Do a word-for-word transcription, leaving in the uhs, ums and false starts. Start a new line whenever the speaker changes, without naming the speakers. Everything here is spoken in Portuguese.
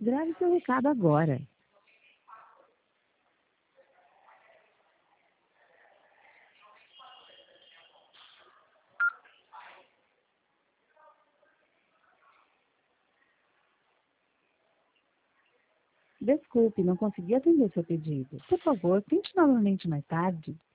Grave seu recado agora. Desculpe, não consegui atender seu pedido. Por favor, tente novamente mais tarde.